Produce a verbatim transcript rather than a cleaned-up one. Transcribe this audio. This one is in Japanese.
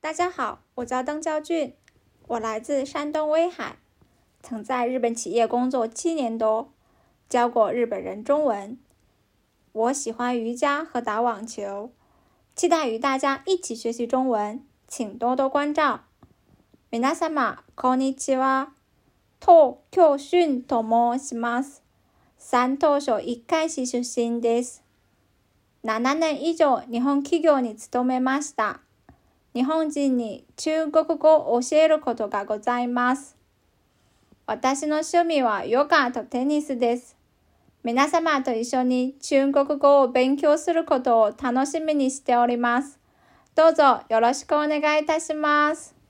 大家好，我叫邓教俊，我来自山东威海，曾在日本企业工作七年多，教过日本人中文。我喜欢瑜伽和打网球，期待与大家一起学习中文，请多多关照。皆様、こんにちは。東京俊と申します。山東省一回市出身です。ななねん以上日本企業に勤めました。日本人に中国語を教えることがございます。私の趣味はヨガとテニスです。皆様と一緒に中国語を勉強することを楽しみにしております。どうぞよろしくお願いいたします。